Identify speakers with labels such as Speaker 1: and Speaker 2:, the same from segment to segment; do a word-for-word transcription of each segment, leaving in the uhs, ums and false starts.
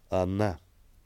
Speaker 1: Она.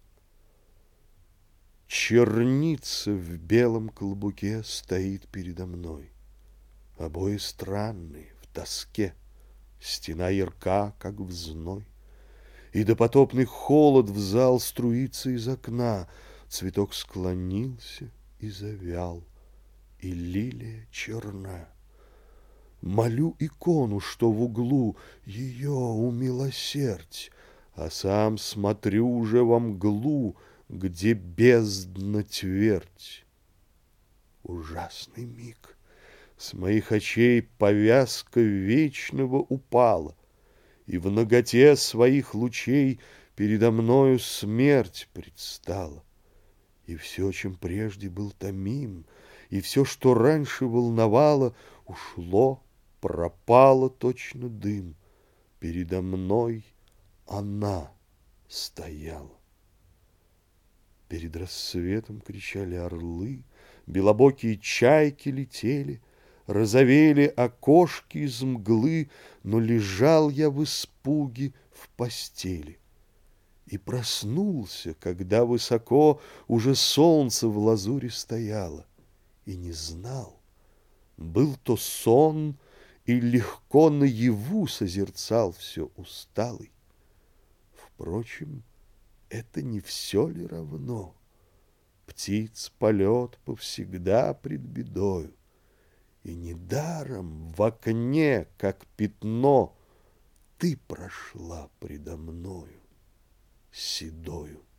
Speaker 1: Черница в белом клобуке стоит передо мной. Обои странные, в тоске, стена ярка, как в зной. И допотопный холод в зал струится из окна. Цветок склонился и завял, и лилия черна. Молю икону, что в углу, ее умилосердь, а сам смотрю уже во мглу, где бездна твердь. Ужасный миг! С моих очей повязка вечного упала, и в наготе своих лучей передо мною смерть предстала. И все, чем прежде был томим, и все, что раньше волновало, ушло, пропало точно дым. Передо мной она стояла. Перед рассветом кричали орлы, белобокие чайки летели, розовели окошки из мглы, но лежал я в испуге в постели. И проснулся, когда высоко уже солнце в лазуре стояло, и не знал, был то сон, и легко наяву созерцал все усталый. Впрочем, это не все ли равно? Птиц полет повсегда пред бедою, и недаром в окне, как пятно, ты прошла предо мною седою.